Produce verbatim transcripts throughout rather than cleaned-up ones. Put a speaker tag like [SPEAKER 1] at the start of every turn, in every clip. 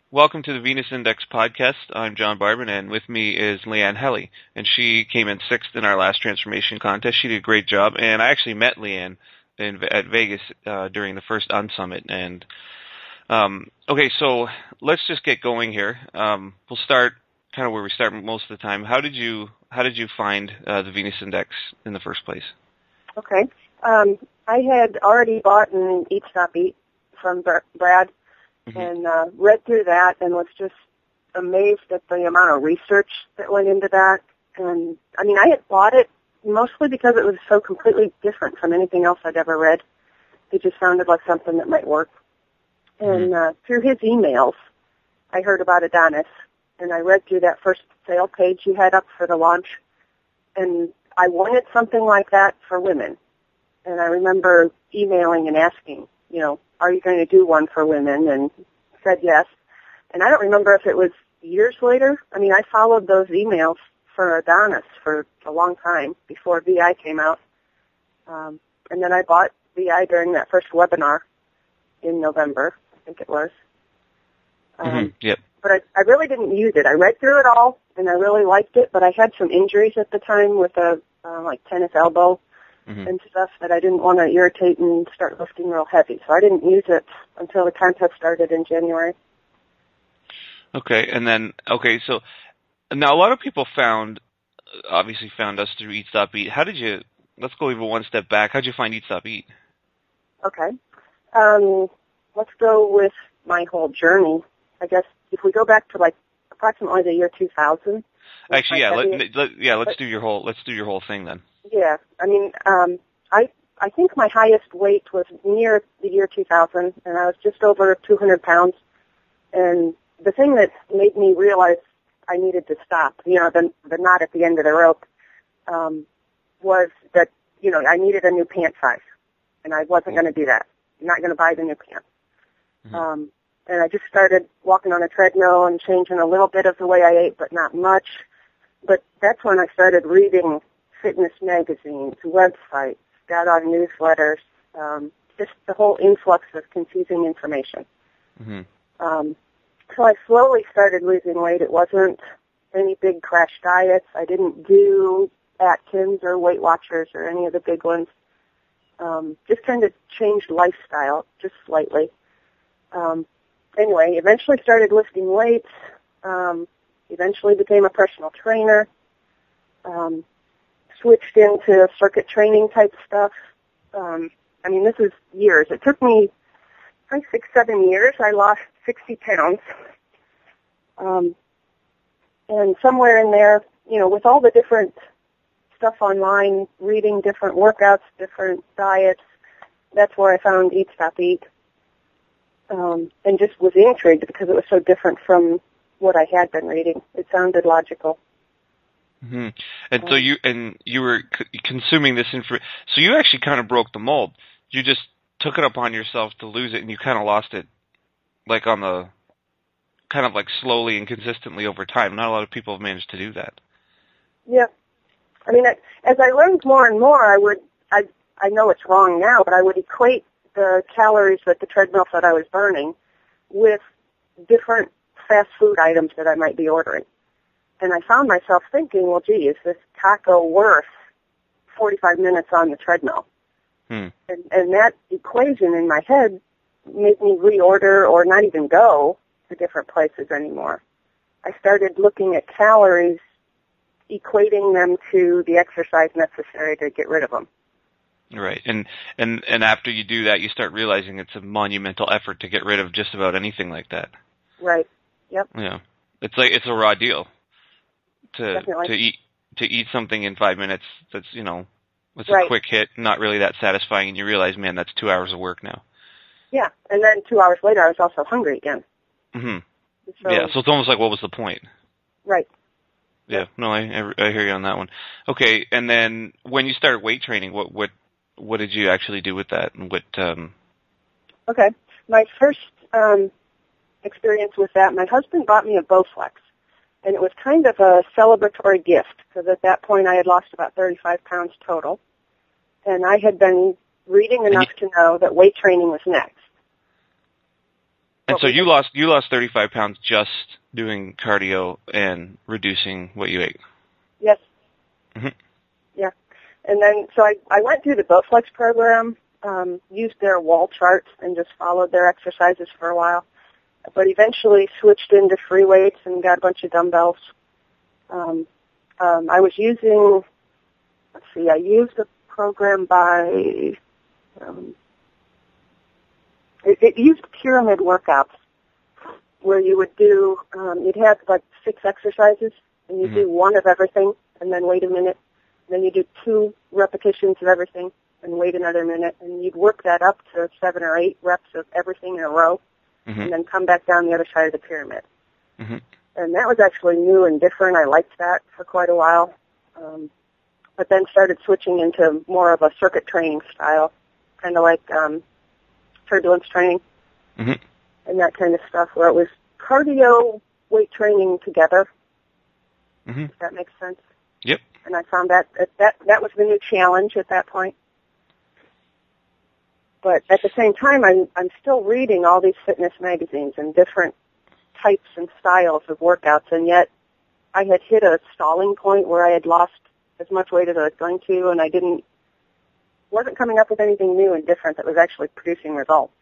[SPEAKER 1] Welcome to the Venus Index podcast. I'm John Barban, and with me is Leanne Helly, and she came in sixth in our last transformation contest. She did a great job, and I actually met Leanne in, at Vegas uh, during the first Unsummit. And um, okay, so let's just get going here. Um, we'll start kind of where we start most of the time. How did you how did you find uh, the Venus Index in the first place?
[SPEAKER 2] Okay, um, I had already bought an Eat Stop Eat from Brad. Mm-hmm. And uh, read through that and was just amazed at the amount of research that went into that. And, I mean, I had bought it mostly because it was so completely different from anything else I'd ever read. It just sounded like something that might work. And uh, through his emails, I heard about Adonis, and I read through that first sale page you had up for the launch, and I wanted something like that for women. And I remember emailing and asking, you know, are you going to do one for women? And said yes. And I don't remember if it was years later. I mean, I followed those emails for Adonis for a long time before V I came out. Um, and then I bought V I during that first webinar in November, I think it was. Um,
[SPEAKER 1] mm-hmm. Yep.
[SPEAKER 2] But I, I really didn't use it. I read through it all, and I really liked it, but I had some injuries at the time with a uh, like tennis elbow. Mm-hmm. And stuff that I didn't want to irritate and start lifting real heavy. So I didn't use it until the contest started in January.
[SPEAKER 1] Okay, and then, okay, so now a lot of people found, obviously found us through Eat Stop Eat. How did you, let's go even one step back. How did you find Eat Stop Eat?
[SPEAKER 2] Okay. Um, let's go with my whole journey. I guess if we go back to like approximately the year two thousand.
[SPEAKER 1] Actually, yeah, let, let, yeah, let's do your whole, let's do your whole thing then.
[SPEAKER 2] Yeah, I mean, um, I I think my highest weight was near the year two thousand, and I was just over two hundred pounds. And the thing that made me realize I needed to stop, you know, the, the knot at the end of the rope, um, was that, you know, I needed a new pant size, and I wasn't going to do that. I'm not going to buy the new pants. Mm-hmm. Um, and I just started walking on a treadmill and changing a little bit of the way I ate, but not much. But that's when I started reading fitness magazines, websites, got on newsletters, um, just the whole influx of confusing information. Mm-hmm. Um, so I slowly started losing weight. It wasn't any big crash diets. I didn't do Atkins or Weight Watchers or any of the big ones. Um, just kind of changed lifestyle, just slightly. Um, anyway, eventually started lifting weights, um, eventually became a personal trainer, um, switched into circuit training type stuff. Um, I mean, this is years. It took me, like, six, seven years. I lost sixty pounds. Um, and somewhere in there, you know, with all the different stuff online, reading different workouts, different diets, that's where I found Eat Stop Eat. Um, and just was intrigued because it was so different from what I had been reading. It sounded logical.
[SPEAKER 1] Mm-hmm. And so you and you were c- consuming this information. So you actually kind of broke the mold. You just took it upon yourself to lose it, and you kind of lost it, like on the, kind of like slowly and consistently over time. Not a lot of people have managed to do that.
[SPEAKER 2] Yeah, I mean, as I learned more and more, I would, I, I know it's wrong now, but I would equate the calories that the treadmill said I was burning with different fast food items that I might be ordering. And I found myself thinking, well, gee, is this taco worth forty-five minutes on the treadmill? Hmm. And, and that equation in my head made me reorder or not even go to different places anymore. I started looking at calories, equating them to the exercise necessary to get rid of them.
[SPEAKER 1] Right. And, and, and after you do that, you start realizing it's a monumental effort to get rid of just about anything like that.
[SPEAKER 2] Right. Yep.
[SPEAKER 1] Yeah. It's like, it's a raw deal. To
[SPEAKER 2] Definitely.
[SPEAKER 1] to eat to eat something in five minutes that's, you know, it's
[SPEAKER 2] right.
[SPEAKER 1] a quick hit, not really that satisfying, and you realize, man, that's two hours of work now.
[SPEAKER 2] Yeah, and then two hours later, I was also hungry again.
[SPEAKER 1] Mm-hmm. So, yeah, so it's almost like, what was the point?
[SPEAKER 2] Right.
[SPEAKER 1] Yeah, no, I I hear you on that one. Okay, and then when you started weight training, what what what did you actually do with that, and what? Um...
[SPEAKER 2] Okay, my first um, experience with that, my husband bought me a Bowflex. And it was kind of a celebratory gift, because at that point I had lost about thirty-five pounds total. And I had been reading enough you, to know that weight training was next.
[SPEAKER 1] And so you lost you lost thirty-five pounds just doing cardio and reducing what you ate.
[SPEAKER 2] Yes.
[SPEAKER 1] Mm-hmm.
[SPEAKER 2] Yeah. And then, so I, I went through the Bowflex program, um, used their wall charts, and just followed their exercises for a while. But eventually switched into free weights and got a bunch of dumbbells. Um, um, I was using, let's see, I used a program by, um, it, it used pyramid workouts where you would do, um, you'd have like six exercises, and you mm-hmm. do one of everything, and then wait a minute. Then you do two repetitions of everything, and wait another minute, and you'd work that up to seven or eight reps of everything in a row, mm-hmm. and then come back down the other side of the pyramid. Mm-hmm. And that was actually new and different. I liked that for quite a while, um, but then started switching into more of a circuit training style, kind of like um, turbulence training. Mm-hmm. And that kind of stuff, where it was cardio, weight training together. Mm-hmm. If that makes sense.
[SPEAKER 1] Yep.
[SPEAKER 2] And I found that that that was the new challenge at that point. But at the same time, I'm I'm still reading all these fitness magazines and different types and styles of workouts, and yet I had hit a stalling point where I had lost as much weight as I was going to, and I didn't wasn't coming up with anything new and different that was actually producing results.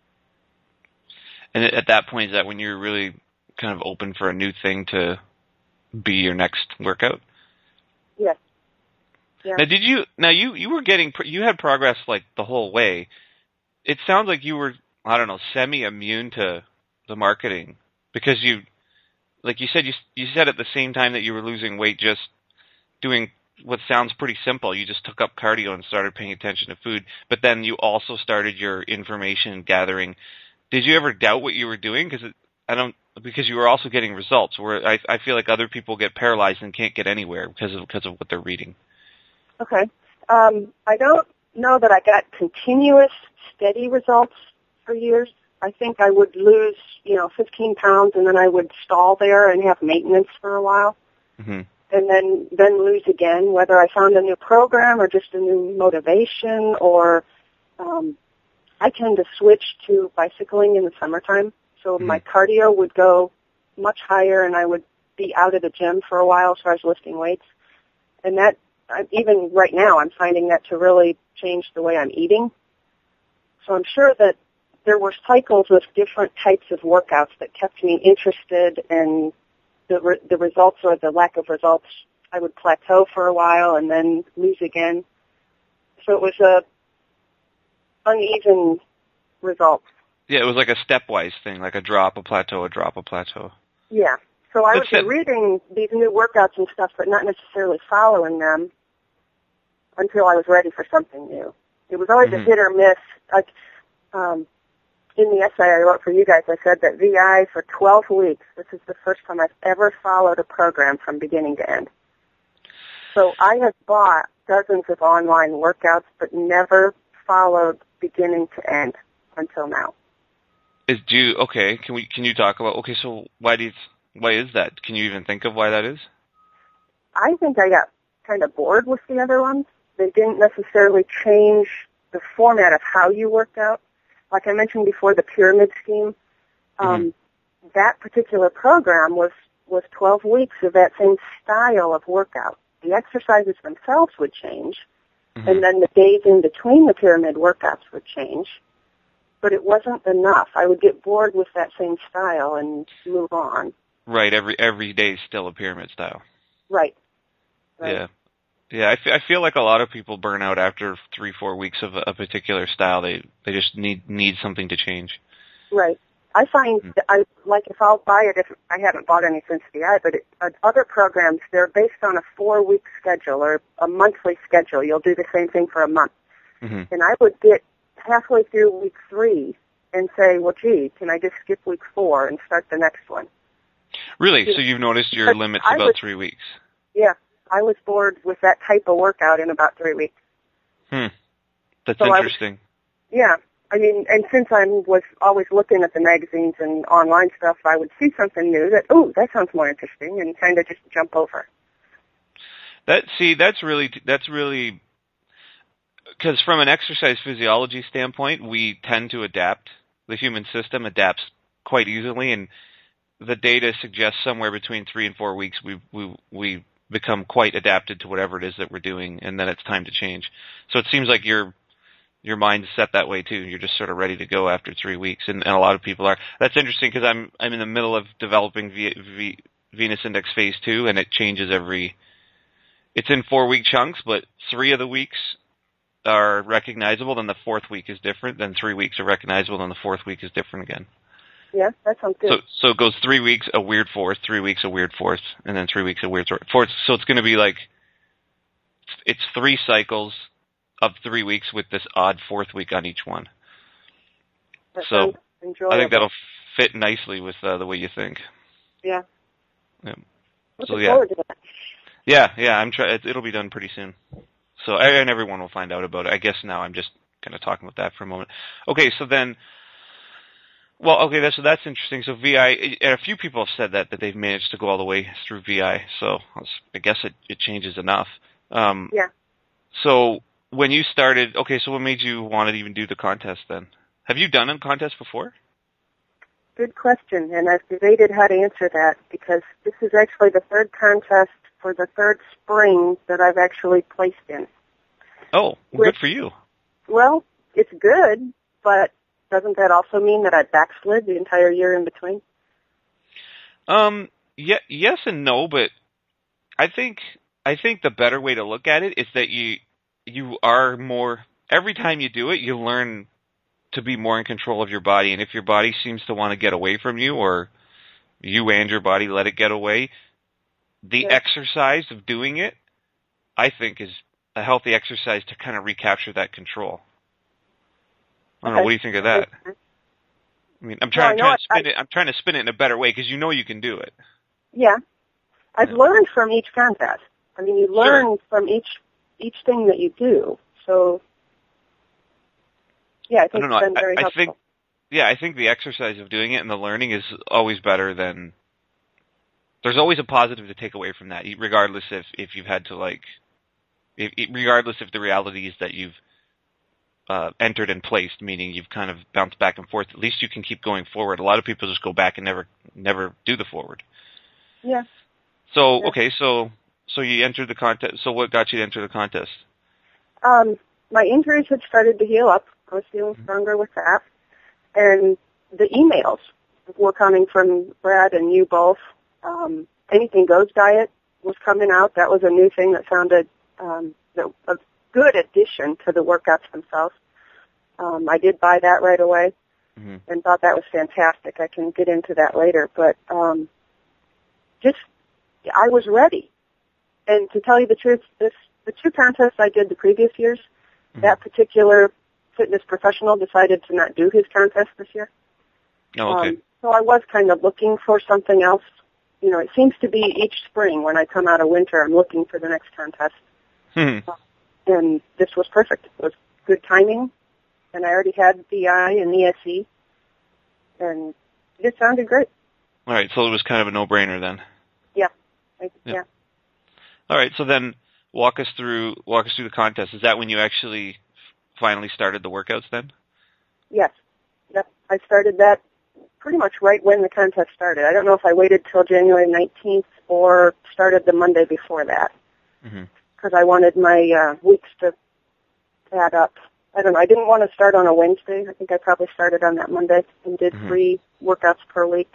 [SPEAKER 1] And at that point, is that when you're really kind of open for a new thing to be your next workout?
[SPEAKER 2] Yes. Yeah.
[SPEAKER 1] Now, did you? Now you you were getting you had progress like the whole way. It sounds like you were, I don't know, semi-immune to the marketing because you, like you said, you you said at the same time that you were losing weight, just doing what sounds pretty simple. You just took up cardio and started paying attention to food, but then you also started your information gathering. Did you ever doubt what you were doing? Because I don't, because you were also getting results. Where I, I feel like other people get paralyzed and can't get anywhere because of because of what they're reading.
[SPEAKER 2] Okay, um, I don't know that I got continuous, steady results for years. I think I would lose, you know, fifteen pounds, and then I would stall there and have maintenance for a while, mm-hmm. and then then lose again. Whether I found a new program or just a new motivation, or um, I tend to switch to bicycling in the summertime. So mm-hmm. my cardio would go much higher, and I would be out at the gym for a while as far as lifting weights. And that, even right now, I'm finding that to really change the way I'm eating. So I'm sure that there were cycles with different types of workouts that kept me interested, and the re- the results or the lack of results, I would plateau for a while and then lose again. So it was a uneven result.
[SPEAKER 1] Yeah, it was like a stepwise thing, like a drop, a plateau, a drop, a plateau.
[SPEAKER 2] Yeah. So I would be reading these new workouts and stuff, but not necessarily following them until I was ready for something new. It was always mm-hmm. a hit or miss. Like um, in the essay I wrote for you guys, I said that V I for twelve weeks, this is the first time I've ever followed a program from beginning to end. So I have bought dozens of online workouts, but never followed beginning to end until now.
[SPEAKER 1] Is do you, okay? Can we can you talk about okay? So why do you, why is that? Can you even think of why that is?
[SPEAKER 2] I think I got kind of bored with the other ones. They didn't necessarily change the format of how you worked out. Like I mentioned before, the pyramid scheme. Um, mm-hmm. That particular program was was twelve weeks of that same style of workout. The exercises themselves would change, mm-hmm. and then the days in between the pyramid workouts would change. But it wasn't enough. I would get bored with that same style and move on.
[SPEAKER 1] Right. Every every day is still a pyramid style.
[SPEAKER 2] Right. right.
[SPEAKER 1] Yeah. Yeah. I, f- I feel like a lot of people burn out after three, four weeks of a, a particular style. They they just need need something to change.
[SPEAKER 2] Right. I find mm-hmm. that I like if I'll buy it. If I haven't bought any since V I, but it, uh, other programs, they're based on a four week schedule or a monthly schedule. You'll do the same thing for a month, mm-hmm. and I would get halfway through week three and say, well, gee, can I just skip week four and start the next one?
[SPEAKER 1] Really? So you've noticed your limit's about was, three weeks?
[SPEAKER 2] Yeah. I was bored with that type of workout in about three weeks.
[SPEAKER 1] Hmm. That's
[SPEAKER 2] so
[SPEAKER 1] interesting.
[SPEAKER 2] I, yeah. I mean, and since I was always looking at the magazines and online stuff, I would see something new that, oh, that sounds more interesting, and kind of just jump over.
[SPEAKER 1] That see, that's really that's really because from an exercise physiology standpoint, we tend to adapt. The human system adapts quite easily, and the data suggests somewhere between three and four weeks we we we become quite adapted to whatever it is that we're doing, and then it's time to change. So it seems like your your mind's set that way too. You're just sort of ready to go after three weeks, and, and a lot of people are. That's interesting because I'm I'm in the middle of developing v, v, Venus Index Phase Two, and it changes every. It's in four week chunks, but three of the weeks are recognizable. Then the fourth week is different. Then three weeks are recognizable. Then the fourth week is different again.
[SPEAKER 2] Yeah, that sounds good.
[SPEAKER 1] So so it goes three weeks a weird fourth, three weeks a weird fourth, and then three weeks a weird fourth. So it's going to be like it's three cycles of three weeks with this odd fourth week on each one.
[SPEAKER 2] That
[SPEAKER 1] so
[SPEAKER 2] enjoyable.
[SPEAKER 1] I think that'll fit nicely with uh, the way you think.
[SPEAKER 2] Yeah.
[SPEAKER 1] Yeah.
[SPEAKER 2] Looking
[SPEAKER 1] so yeah.
[SPEAKER 2] forward to that.
[SPEAKER 1] Yeah, yeah. I'm try- It'll be done pretty soon. So and everyone will find out about it. I guess now I'm just kind of talking about that for a moment. Okay, so then. Well, okay, that's, so that's interesting. So V I, and a few people have said that, that they've managed to go all the way through V I, so I guess it, it changes enough. Um,
[SPEAKER 2] yeah.
[SPEAKER 1] So when you started, okay, so what made you want to even do the contest then? Have you done a contest before?
[SPEAKER 2] Good question, and I've debated how to answer that because this is actually the third contest for the third spring that I've actually placed in.
[SPEAKER 1] Oh,
[SPEAKER 2] Which,
[SPEAKER 1] good for you.
[SPEAKER 2] Well, it's good, but doesn't that also mean that I backslid the entire year in between?
[SPEAKER 1] Um, yeah, yes and no, but I think I think the better way to look at it is that you you are more every time you do it, you learn to be more in control of your body, and if your body seems to want to get away from you, or you and your body let it get away, the
[SPEAKER 2] yeah.
[SPEAKER 1] exercise of doing it, I think, is a healthy exercise to kind of recapture that control. I don't
[SPEAKER 2] okay.
[SPEAKER 1] know. What do you think of that? I mean, I'm trying,
[SPEAKER 2] well,
[SPEAKER 1] I'm trying to spin
[SPEAKER 2] I,
[SPEAKER 1] it. I'm trying to spin it in a better way because you know you can do it.
[SPEAKER 2] Yeah, I've
[SPEAKER 1] yeah.
[SPEAKER 2] learned from each contest. I mean, you learn
[SPEAKER 1] sure.
[SPEAKER 2] from each each thing that you do. So, yeah, I think
[SPEAKER 1] I don't know.
[SPEAKER 2] it's been very
[SPEAKER 1] I, I
[SPEAKER 2] helpful.
[SPEAKER 1] think, yeah, I think the exercise of doing it and the learning is always better than. There's always a positive to take away from that, regardless if if you've had to like, if, regardless if the reality is that you've. Uh, entered and placed, meaning you've kind of bounced back and forth. At least you can keep going forward. A lot of people just go back and never, never do the forward.
[SPEAKER 2] Yeah.
[SPEAKER 1] So
[SPEAKER 2] yeah.
[SPEAKER 1] okay, so so you entered the contest. So what got you to enter the contest?
[SPEAKER 2] Um, my injuries had started to heal up. I was feeling stronger with that, and the emails were coming from Brad and you both. Um, Anything Goes diet was coming out. That was a new thing that sounded um, that. Uh, good addition to the workouts themselves. Um, I did buy that right away
[SPEAKER 1] mm-hmm.
[SPEAKER 2] and thought that was fantastic. I can get into that later, but um, just I was ready. And to tell you the truth, this the two contests I did the previous years, mm-hmm. that particular fitness professional decided to not do his contest this year.
[SPEAKER 1] Oh, okay.
[SPEAKER 2] Um, so I was kind of looking for something else. You know, it seems to be each spring when I come out of winter, I'm looking for the next contest.
[SPEAKER 1] Mm-hmm.
[SPEAKER 2] And this was perfect. It was good timing, and I already had V I and E S E, and it sounded great.
[SPEAKER 1] All right, so it was kind of a no-brainer then.
[SPEAKER 2] Yeah, I,
[SPEAKER 1] yeah.
[SPEAKER 2] yeah.
[SPEAKER 1] All right, so then walk us through walk us through the contest. Is that when you actually finally started the workouts then?
[SPEAKER 2] Yes. Yep. I started that pretty much right when the contest started. I don't know if I waited till January nineteenth or started the Monday before that. Mm-hmm. Because I wanted my uh, weeks to add up. I don't know. I didn't want to start on a Wednesday. I think I probably started on that Monday and did mm-hmm. three workouts per week.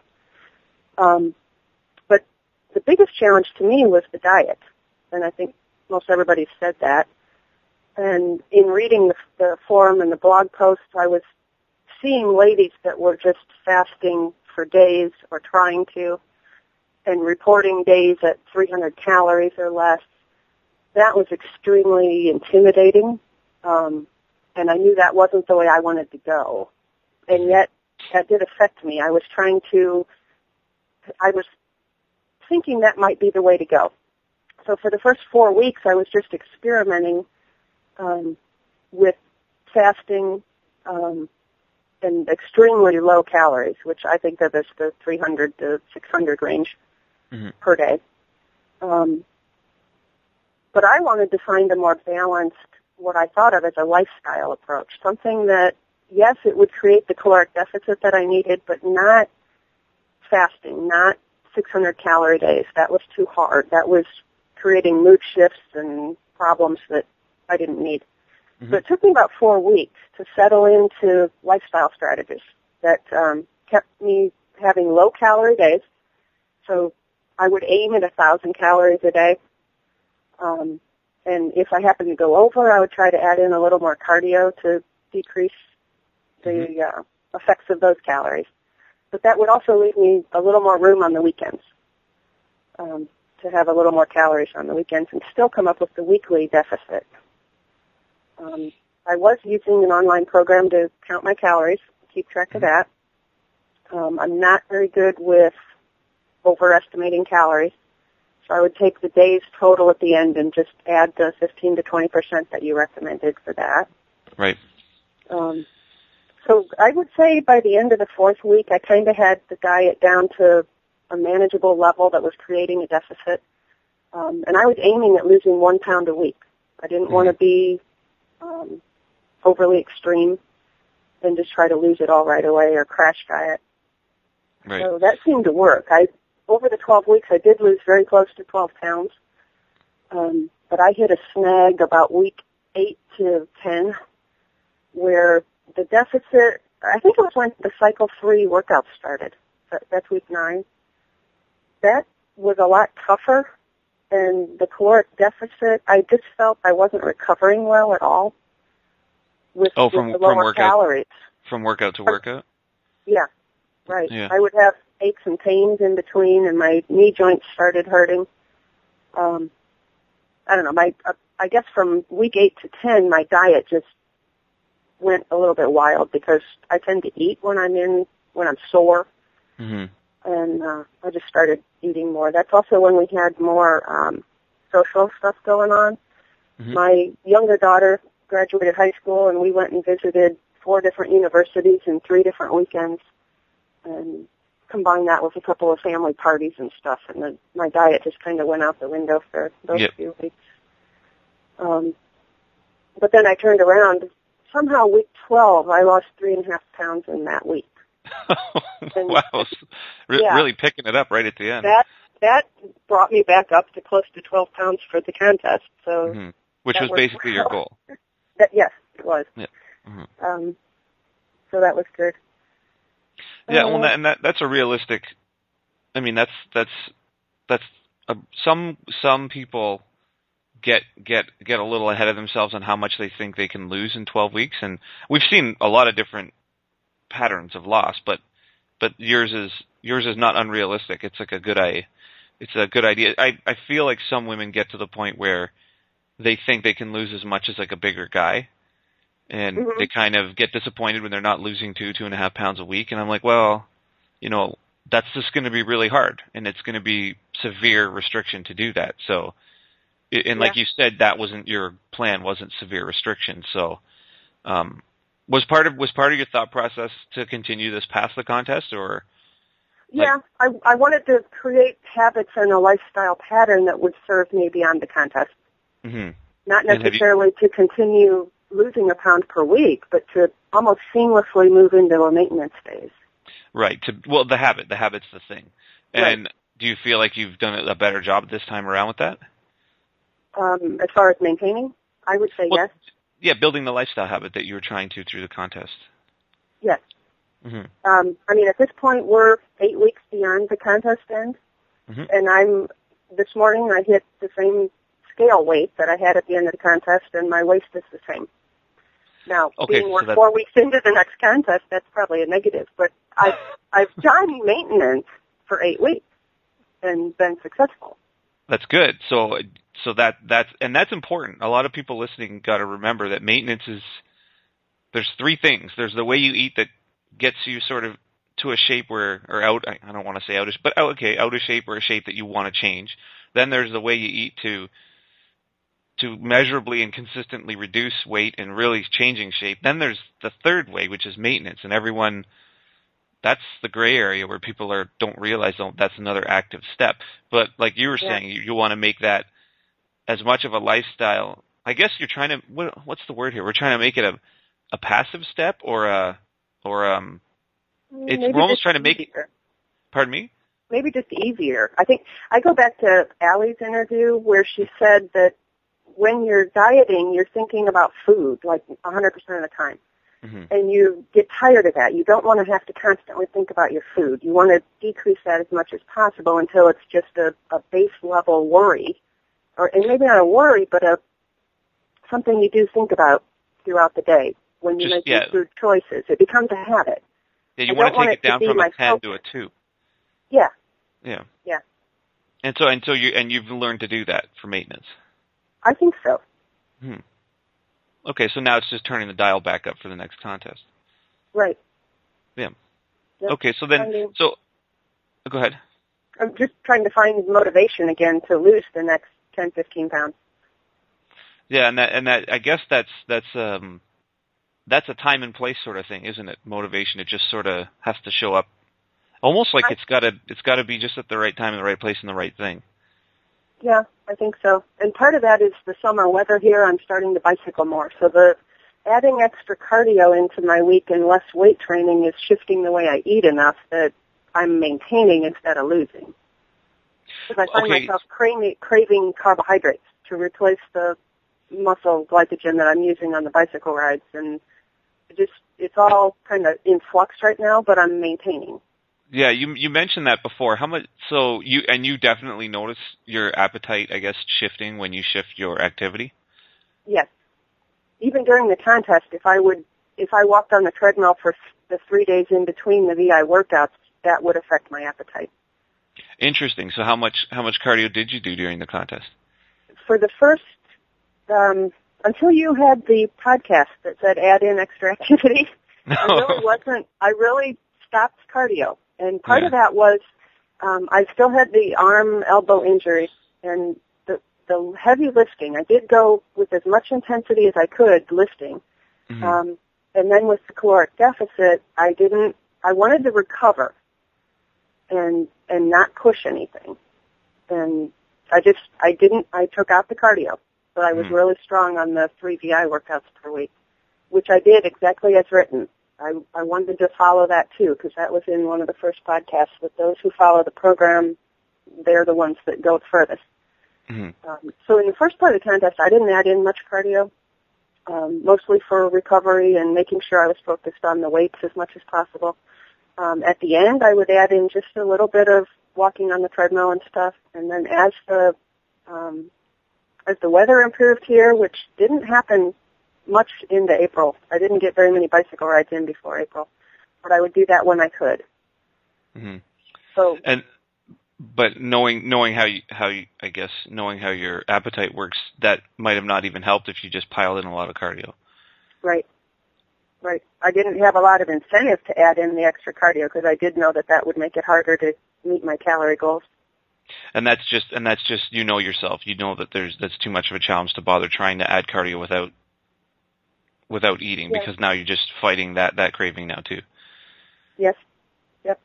[SPEAKER 2] Um, but the biggest challenge to me was the diet, and I think most everybody's said that. And in reading the, the forum and the blog posts, I was seeing ladies that were just fasting for days or trying to, and reporting days at three hundred calories or less. That was extremely intimidating, um, and I knew that wasn't the way I wanted to go. And yet, that did affect me. I was trying to, I was thinking that might be the way to go. So for the first four weeks, I was just experimenting um, with fasting um, and extremely low calories, which I think of as the three hundred to six hundred range mm-hmm. per day. Um, But I wanted to find a more balanced, what I thought of as a lifestyle approach, something that, yes, it would create the caloric deficit that I needed, but not fasting, not six hundred calorie days. That was too hard. That was creating mood shifts and problems that I didn't need. Mm-hmm. So it took me about four weeks to settle into lifestyle strategies that um, kept me having low calorie days. So I would aim at a thousand calories a day. Um, and if I happened to go over, I would try to add in a little more cardio to decrease the mm-hmm. uh, effects of those calories. But that would also leave me a little more room on the weekends um, to have a little more calories on the weekends and still come up with the weekly deficit. Um, I was using an online program to count my calories, keep track of that. Um, I'm not very good with overestimating calories, so I would take the day's total at the end and just add the fifteen to twenty percent that you recommended for that.
[SPEAKER 1] Right.
[SPEAKER 2] Um, so I would say by the end of the fourth week, I kind of had the diet down to a manageable level that was creating a deficit, um, and I was aiming at losing one pound a week. I didn't mm-hmm. want to be um, overly extreme and just try to lose it all right away or crash diet.
[SPEAKER 1] Right.
[SPEAKER 2] So that seemed to work. I over the twelve weeks, I did lose very close to twelve pounds, um, but I hit a snag about week eight to ten, where the deficit. I think it was when the cycle three workout started. That, that's week nine. That was a lot tougher, and the caloric deficit. I just felt I wasn't recovering well at all. With,
[SPEAKER 1] oh, from
[SPEAKER 2] with the lower
[SPEAKER 1] from workout
[SPEAKER 2] calories.
[SPEAKER 1] From workout to workout.
[SPEAKER 2] Yeah. Right.
[SPEAKER 1] Yeah.
[SPEAKER 2] I would have aches and pains in between, and my knee joints started hurting. Um, I don't know. My, uh, I guess from week eight to ten, my diet just went a little bit wild because I tend to eat when I'm in when I'm sore,
[SPEAKER 1] mm-hmm.
[SPEAKER 2] and uh, I just started eating more. That's also when we had more um, social stuff going on. Mm-hmm. My younger daughter graduated high school, and we went and visited four different universities in three different weekends. And combine that with a couple of family parties and stuff, and the, my diet just kind of went out the window for those
[SPEAKER 1] yep.
[SPEAKER 2] few weeks. Um, but then I turned around. Somehow, week twelve, I lost three and a half pounds in that week.
[SPEAKER 1] and, wow, Re-
[SPEAKER 2] yeah,
[SPEAKER 1] really picking it up right at the end.
[SPEAKER 2] That that brought me back up to close to twelve pounds for the contest. So,
[SPEAKER 1] mm-hmm. which was basically
[SPEAKER 2] well.
[SPEAKER 1] your goal.
[SPEAKER 2] That, yes, it was.
[SPEAKER 1] Yeah. Mm-hmm.
[SPEAKER 2] Um, so that was good.
[SPEAKER 1] Yeah, well, and that, that's a realistic. I mean, that's that's that's a, some some people get get get a little ahead of themselves on how much they think they can lose in twelve weeks, and we've seen a lot of different patterns of loss, but but yours is yours is not unrealistic. It's like a good idea. It's a good idea. I I feel like some women get to the point where they think they can lose as much as like a bigger guy. And mm-hmm. they kind of get disappointed when they're not losing two, two and a half pounds a week. And I'm like, well, you know, that's just going to be really hard. And it's going to be severe restriction to do that. So, and yeah. like you said, that wasn't your plan, wasn't severe restriction. So, um, was part of, was part of your thought process to continue this past the contest or?
[SPEAKER 2] Yeah, like, I, I wanted to create habits and a lifestyle pattern that would serve me beyond the contest.
[SPEAKER 1] Mm-hmm.
[SPEAKER 2] Not necessarily you, to continue losing a pound per week, but to almost seamlessly move into a maintenance phase.
[SPEAKER 1] Right. To well, the habit. The habit's the thing. And
[SPEAKER 2] right.
[SPEAKER 1] do you feel like you've done a better job this time around with that?
[SPEAKER 2] Um, as far as maintaining, I would say
[SPEAKER 1] well,
[SPEAKER 2] yes.
[SPEAKER 1] Yeah, building the lifestyle habit that you were trying to through the contest.
[SPEAKER 2] Yes.
[SPEAKER 1] Mm-hmm.
[SPEAKER 2] Um, I mean, at this point, we're eight weeks beyond the contest end, mm-hmm. and I'm this morning I hit the same scale weight that I had at the end of the contest, and my waist is the same. Now,
[SPEAKER 1] okay,
[SPEAKER 2] being
[SPEAKER 1] so
[SPEAKER 2] four weeks into the next contest, that's probably a negative, but I've, I've done maintenance for eight weeks and been successful.
[SPEAKER 1] That's good. So, so that, that's, and that's important. A lot of people listening got to remember that maintenance is, there's three things. There's the way you eat that gets you sort of to a shape where, or out, I don't want to say outish, but oh, okay, out of shape or a shape that you want to change. Then there's the way you eat to, to measurably and consistently reduce weight and really changing shape. Then there's the third way, which is maintenance. And everyone, that's the gray area where people are don't realize oh, that's another active step. But like you were yeah. saying, you, you want to make that as much of a lifestyle. I guess you're trying to, what, what's the word here? We're trying to make it a, a passive step or a, or um, it's,
[SPEAKER 2] Maybe
[SPEAKER 1] we're almost trying to make it, Pardon me?
[SPEAKER 2] Maybe just easier. I think I go back to Allie's interview where she said that when you're dieting, you're thinking about food like one hundred percent of the time. Mm-hmm. And you get tired of that. You don't want to have to constantly think about your food. You want to decrease that as much as possible until it's just a, a base level worry, or and maybe not a worry, but a something you do think about throughout the day when you
[SPEAKER 1] just,
[SPEAKER 2] make
[SPEAKER 1] yeah.
[SPEAKER 2] your food choices. It becomes a habit.
[SPEAKER 1] Yeah, you
[SPEAKER 2] I
[SPEAKER 1] want to take
[SPEAKER 2] want
[SPEAKER 1] it down from a ten
[SPEAKER 2] focus.
[SPEAKER 1] to a two.
[SPEAKER 2] Yeah.
[SPEAKER 1] Yeah.
[SPEAKER 2] Yeah.
[SPEAKER 1] And so and so you and you've learned to do that for maintenance.
[SPEAKER 2] I think so.
[SPEAKER 1] Hmm. Okay, so now it's just turning the dial back up for the next contest.
[SPEAKER 2] Right.
[SPEAKER 1] Yeah.
[SPEAKER 2] Yep.
[SPEAKER 1] Okay, so then,
[SPEAKER 2] Finding,
[SPEAKER 1] so, go ahead.
[SPEAKER 2] I'm just trying to find motivation again to lose the next ten, fifteen pounds.
[SPEAKER 1] Yeah, and that, and that, I guess that's, that's, um, that's a time and place sort of thing, isn't it? Motivation, it just sort of has to show up, almost like I, it's gotta, it's gotta be just at the right time, in the right place, and the right thing.
[SPEAKER 2] Yeah, I think so. And part of that is the summer weather here. I'm starting to bicycle more. So the adding extra cardio into my week and less weight training is shifting the way I eat enough that I'm maintaining instead of losing. Because I find
[SPEAKER 1] okay.
[SPEAKER 2] myself craving, craving carbohydrates to replace the muscle glycogen that I'm using on the bicycle rides. And it just it's all kind of in flux right now, but I'm maintaining.
[SPEAKER 1] Yeah, you you mentioned that before. How much? So you and you definitely notice your appetite, I guess, shifting when you shift your activity.
[SPEAKER 2] Yes, even during the contest, if I would, if I walked on the treadmill for the three days in between the V I workouts, that would affect my appetite.
[SPEAKER 1] Interesting. So how much how much cardio did you do during the contest?
[SPEAKER 2] For the first, um, until you had the podcast that said add in extra activity,
[SPEAKER 1] no.
[SPEAKER 2] I really wasn't. I really stopped cardio. And part
[SPEAKER 1] yeah.
[SPEAKER 2] of that was um, I still had the arm elbow injury and the the heavy lifting. I did go with as much intensity as I could lifting, mm-hmm. um, and then with the caloric deficit, I didn't. I wanted to recover and and not push anything, and I just I didn't. I took out the cardio, but I was mm-hmm. really strong on the three V I workouts per week, which I did exactly as written. I, I wanted to follow that, too, because that was in one of the first podcasts, that those who follow the program, they're the ones that go furthest. Mm-hmm. Um, so in the first part of the contest, I didn't add in much cardio, um, mostly for recovery and making sure I was focused on the weights as much as possible. Um, at the end, I would add in just a little bit of walking on the treadmill and stuff, and then as the um, as the weather improved here, which didn't happen much into April. I didn't get very many bicycle rides in before April, but I would do that when I could.
[SPEAKER 1] Mm-hmm.
[SPEAKER 2] So,
[SPEAKER 1] and but knowing knowing how you, how you, I guess knowing how your appetite works, that might have not even helped if you just piled in a lot of cardio.
[SPEAKER 2] Right, right. I didn't have a lot of incentive to add in the extra cardio because I did know that that would make it harder to meet my calorie goals.
[SPEAKER 1] And that's just and that's just you know yourself. You know that there's that's too much of a challenge to bother trying to add cardio without. without eating,
[SPEAKER 2] yeah.
[SPEAKER 1] because now you're just fighting that, that craving now, too.
[SPEAKER 2] Yes. Yep.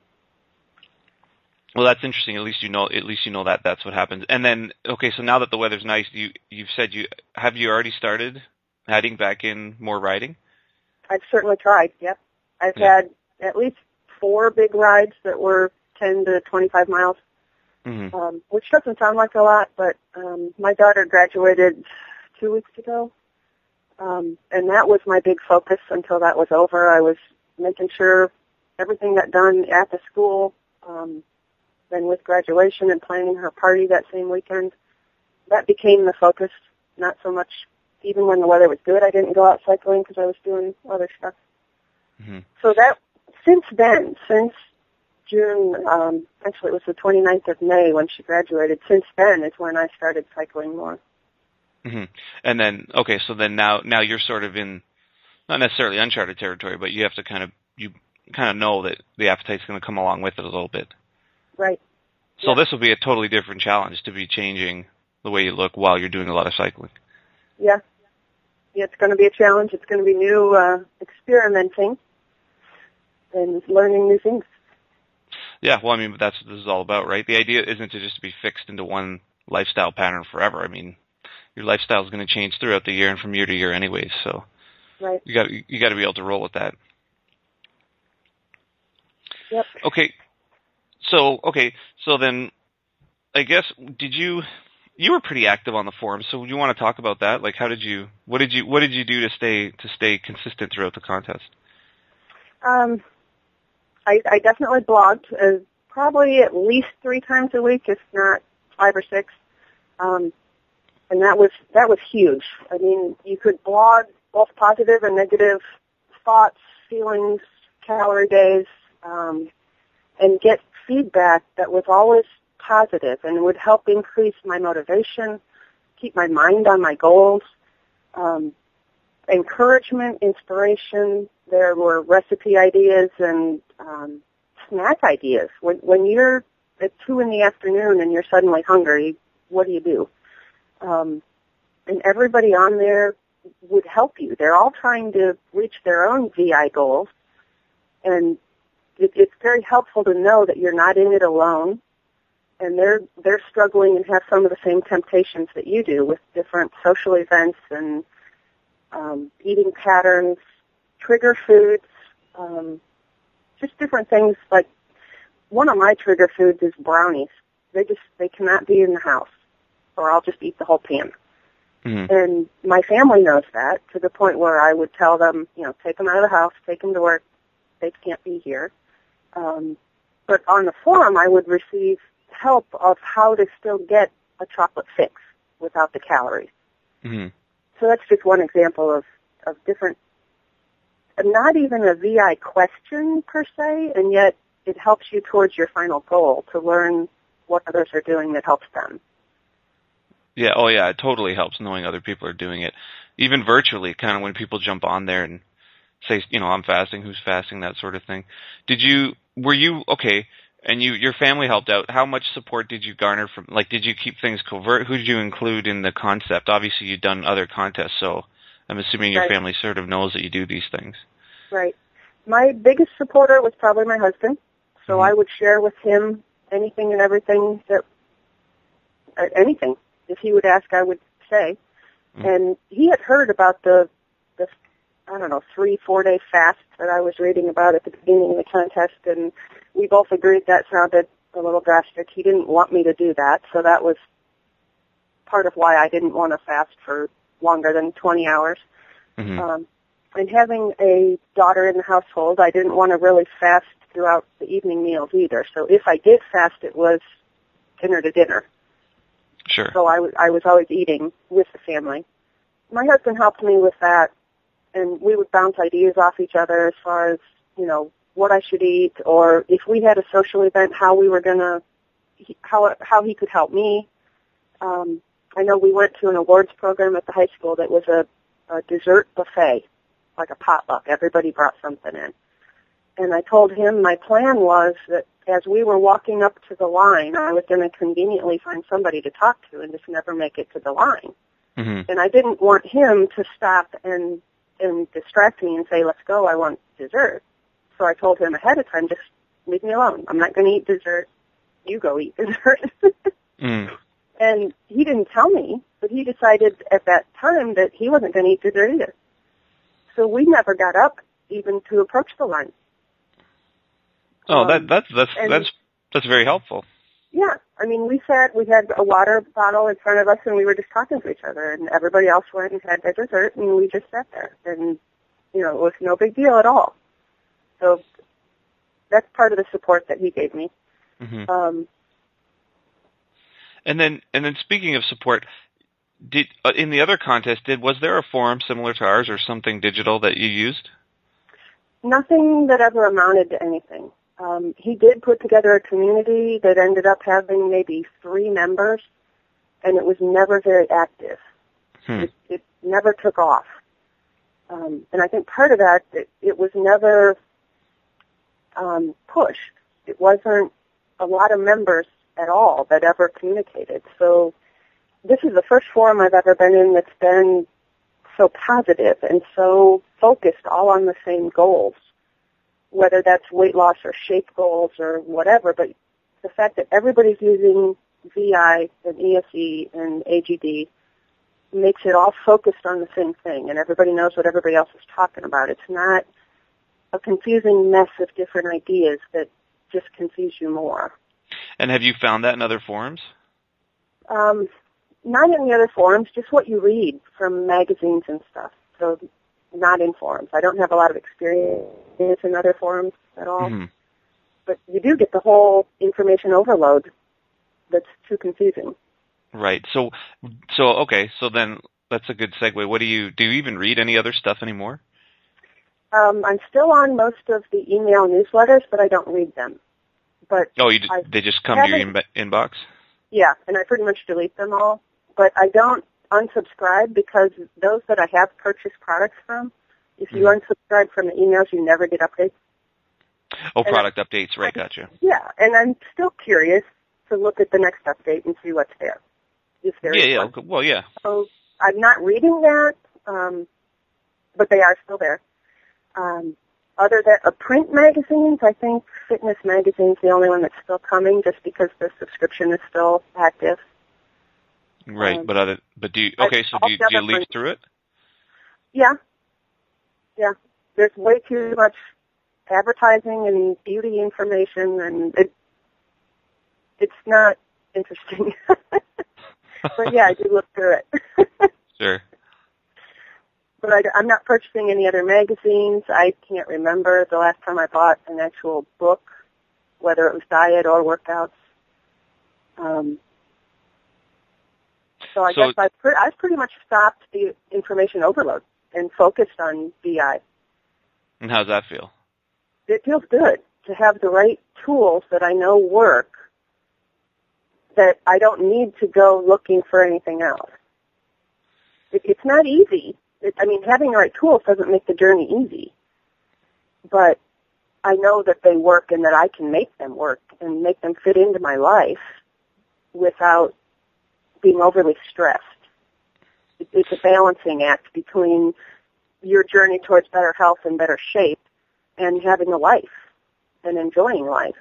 [SPEAKER 1] Well, that's interesting. At least you know, at least you know that that's what happens. And then, okay, so now that the weather's nice, you, you've said you, have you already started adding back in more riding?
[SPEAKER 2] I've certainly tried, yep. I've yeah. had at least four big rides that were ten to twenty-five miles, mm-hmm. um, which doesn't sound like a lot, but um, my daughter graduated two weeks ago. Um, and that was my big focus until that was over. I was making sure everything got done at the school, um, then with graduation and planning her party that same weekend. That became the focus, not so much even when the weather was good. I didn't go out cycling because I was doing other stuff. Mm-hmm. So that, since then, since June, um, actually it was the twenty-ninth of May when she graduated, since then is when I started cycling more.
[SPEAKER 1] Mm-hmm. And then, okay, so then now, now you're sort of in, not necessarily uncharted territory, but you have to kind of, you kind of know that the appetite's going to come along with it a little bit.
[SPEAKER 2] Right.
[SPEAKER 1] So
[SPEAKER 2] yeah.
[SPEAKER 1] this will be a totally different challenge to be changing the way you look while you're doing a lot of cycling.
[SPEAKER 2] Yeah. Yeah, it's going to be a challenge. It's going to be new, uh, experimenting and learning new things.
[SPEAKER 1] Yeah, well, I mean, that's what this is all about, right? The idea isn't to just be fixed into one lifestyle pattern forever. I mean, your lifestyle is going to change throughout the year and from year to year anyways, so
[SPEAKER 2] right.
[SPEAKER 1] you got you got to be able to roll with that.
[SPEAKER 2] Yep.
[SPEAKER 1] Okay, So, okay, so then I guess did you you were pretty active on the forums, so you want to talk about that? Like how did you what did you what did you do to stay to stay consistent throughout the contest?
[SPEAKER 2] Um I, I definitely blogged uh, probably at least three times a week, if not five or six. Um and that was that was huge. I mean, you could blog both positive and negative thoughts, feelings, calorie days, um, and get feedback that was always positive and would help increase my motivation, keep my mind on my goals, um, encouragement, inspiration. There were recipe ideas and um, snack ideas. When, when you're at two in the afternoon and you're suddenly hungry, what do you do? Um, and everybody on there would help you. They're all trying to reach their own V I goals, and it, it's very helpful to know that you're not in it alone, and they're they're struggling and have some of the same temptations that you do with different social events and um, eating patterns, trigger foods, um, just different things. Like one of my trigger foods is brownies. They just they cannot be in the house, or I'll just eat the whole pan. Mm-hmm. And my family knows that, to the point where I would tell them, you know, take them out of the house, take them to work. They can't be here. Um, but on the forum, I would receive help of how to still get a chocolate fix without the calories. Mm-hmm. So that's just one example of, of different, not even a V I question per se, and yet it helps you towards your final goal to learn what others are doing that helps them.
[SPEAKER 1] Yeah, oh yeah, it totally helps knowing other people are doing it. Even virtually, kind of when people jump on there and say, you know, I'm fasting, who's fasting, that sort of thing. Did you, were you, okay, and you, your family helped out, how much support did you garner from, like, did you keep things covert? Who did you include in the concept? Obviously, you've done other contests, so I'm assuming your
[SPEAKER 2] right.
[SPEAKER 1] family sort of knows that you do these things.
[SPEAKER 2] Right. My biggest supporter was probably my husband, so mm-hmm. I would share with him anything and everything that, uh, anything. If he would ask, I would say. Mm-hmm. And he had heard about the, the, I don't know, three, four-day fast that I was reading about at the beginning of the contest, and we both agreed that sounded a little drastic. He didn't want me to do that, so that was part of why I didn't want to fast for longer than twenty hours. Mm-hmm. Um, and having a daughter in the household, I didn't want to really fast throughout the evening meals either. So if I did fast, it was dinner to dinner.
[SPEAKER 1] Sure.
[SPEAKER 2] So I was, I was always eating with the family. My husband helped me with that, and we would bounce ideas off each other as far as, you know, what I should eat, or if we had a social event, how we were going to, how how he could help me. Um, I know we went to an awards program at the high school that was a, a dessert buffet, like a potluck. Everybody brought something in. And I told him my plan was that as we were walking up to the line, I was going to conveniently find somebody to talk to and just never make it to the line. Mm-hmm. And I didn't want him to stop and and distract me and say, let's go, I want dessert. So I told him ahead of time, just leave me alone. I'm not going to eat dessert. You go eat dessert. mm. And he didn't tell me, but he decided at that time that he wasn't going to eat dessert either. So we never got up even to approach the line.
[SPEAKER 1] Oh, that, that's that's that's that's very helpful.
[SPEAKER 2] Yeah, I mean, we sat, we had a water bottle in front of us, and we were just talking to each other, and everybody else went and had their dessert, and we just sat there, and you know, it was no big deal at all. So that's part of the support that he gave me. Mm-hmm. Um,
[SPEAKER 1] and then, and then, speaking of support, did uh, in the other contest, did was there a forum similar to ours, or something digital that you used?
[SPEAKER 2] Nothing that ever amounted to anything. Um, he did put together a community that ended up having maybe three members, and it was never very active. Hmm. It, it never took off. Um, and I think part of that, it, it was never um, pushed. It wasn't a lot of members at all that ever communicated. So this is the first forum I've ever been in that's been so positive and so focused all on the same goals, whether that's weight loss or shape goals or whatever. But the fact that everybody's using V I and E S E and A G D makes it all focused on the same thing, and everybody knows what everybody else is talking about. It's not a confusing mess of different ideas that just confuse you more.
[SPEAKER 1] And have you found that in other forums?
[SPEAKER 2] Um, not in the other forums, just what you read from magazines and stuff. So not in forums. I don't have a lot of experience in other forums at all.
[SPEAKER 1] Mm-hmm.
[SPEAKER 2] But you do get the whole information overload that's too confusing.
[SPEAKER 1] Right. So, so okay. So then that's a good segue. What do you do? You even read any other stuff anymore?
[SPEAKER 2] Um, I'm still on most of the email newsletters, but I don't read them. But
[SPEAKER 1] oh, you
[SPEAKER 2] I
[SPEAKER 1] they just come to your in- inbox?
[SPEAKER 2] Yeah, and I pretty much delete them all. But I don't unsubscribe because those that I have purchased products from, if you mm-hmm. unsubscribe from the emails, you never get updates.
[SPEAKER 1] Oh,
[SPEAKER 2] and
[SPEAKER 1] product
[SPEAKER 2] I,
[SPEAKER 1] updates, right, gotcha.
[SPEAKER 2] Yeah, and I'm still curious to look at the next update and see what's there. If there
[SPEAKER 1] yeah,
[SPEAKER 2] is
[SPEAKER 1] yeah,
[SPEAKER 2] one.
[SPEAKER 1] Okay. Well, yeah.
[SPEAKER 2] So I'm not reading that, um, but they are still there. Um, other than uh, print magazines, I think Fitness Magazine's the only one that's still coming just because the subscription is still active.
[SPEAKER 1] Right,
[SPEAKER 2] um,
[SPEAKER 1] but other, but do you, okay, so do you, do you leaf through it?
[SPEAKER 2] Yeah. Yeah. There's way too much advertising and beauty information, and it it's not interesting. But yeah, I do look through it.
[SPEAKER 1] Sure.
[SPEAKER 2] But I, I'm not purchasing any other magazines. I can't remember the last time I bought an actual book, whether it was diet or workouts. Um, so I
[SPEAKER 1] so,
[SPEAKER 2] guess I've, pre- I've pretty much stopped the information overload and focused on B I.
[SPEAKER 1] And how's that feel?
[SPEAKER 2] It feels good to have the right tools that I know work, that I don't need to go looking for anything else. It, it's not easy. It, I mean, having the right tools doesn't make the journey easy. But I know that they work and that I can make them work and make them fit into my life without being overly stressed. It, it's a balancing act between your journey towards better health and better shape and having a life and enjoying life.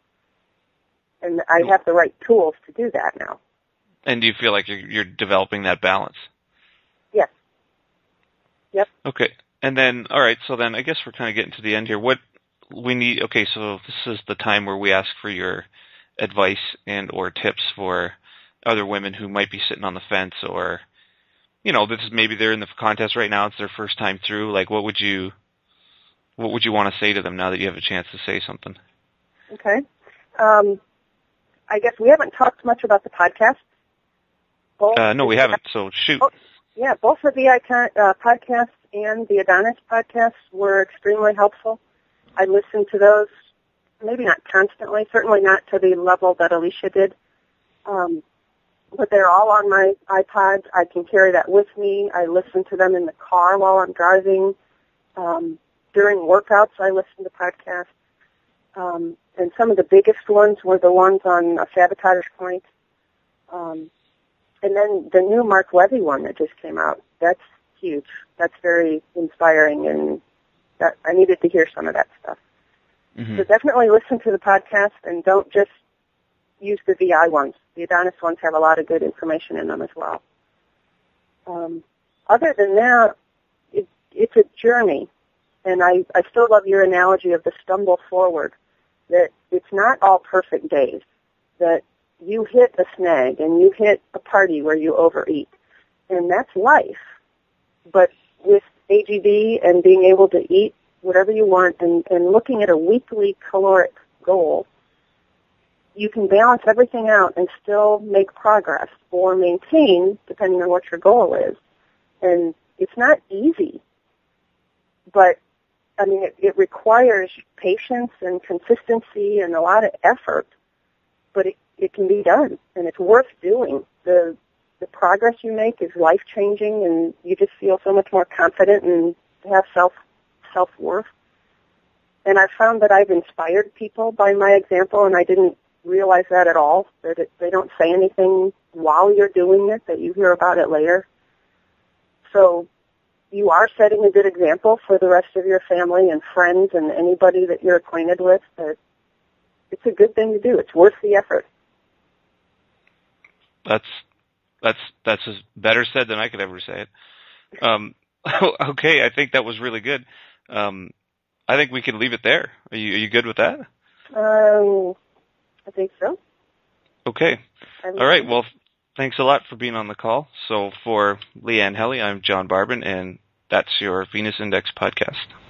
[SPEAKER 2] And I have the right tools to do that now.
[SPEAKER 1] And do you feel like you're, you're developing that balance?
[SPEAKER 2] Yes. Yep.
[SPEAKER 1] Okay. And then, all right, so then I guess we're kind of getting to the end here. What we need, okay, so this is the time where we ask for your advice and or tips for other women who might be sitting on the fence, or, you know, this is maybe they're in the contest right now, it's their first time through. Like, what would you, what would you want to say to them now that you have a chance to say something?
[SPEAKER 2] Okay. Um, I guess we haven't talked much about the podcast. Both
[SPEAKER 1] uh, no, we haven't, so shoot.
[SPEAKER 2] Oh, yeah, both the V I con- uh, podcast and the Adonis podcast were extremely helpful. I listened to those, maybe not constantly, certainly not to the level that Alicia did, um, but they're all on my iPod. I can carry that with me. I listen to them in the car while I'm driving. Um, during workouts, I listen to podcasts. Um, and some of the biggest ones were the ones on uh, Sabotage Point. Um, and then the new Mark Levy one that just came out. That's huge. That's very inspiring, and that, I needed to hear some of that stuff. Mm-hmm. So definitely listen to the podcast, and don't just use the V I ones. The Adonis ones have a lot of good information in them as well. Um, other than that, it, it's a journey, and I, I still love your analogy of the stumble forward, that it's not all perfect days, that you hit a snag and you hit a party where you overeat, and that's life. But with A G B and being able to eat whatever you want and, and looking at a weekly caloric goal, you can balance everything out and still make progress or maintain, depending on what your goal is. And it's not easy, but, I mean, it, it requires patience and consistency and a lot of effort, but it, it can be done, and it's worth doing. The the progress you make is life-changing, and you just feel so much more confident and have self, self-worth. And I've found that I've inspired people by my example, and I didn't realize that at all, that it, they don't say anything while you're doing it, that you hear about it later. So you are setting a good example for the rest of your family and friends and anybody that you're acquainted with, that it's a good thing to do. It's worth the effort.
[SPEAKER 1] That's that's that's as better said than I could ever say it. Um, okay, I think that was really good. Um, I think we can leave it there. Are you are you good with that?
[SPEAKER 2] Um, I think so.
[SPEAKER 1] Okay. All right. Well, thanks a lot for being on the call. So for Leanne Helly, I'm John Barbin, and that's your Venus Index podcast.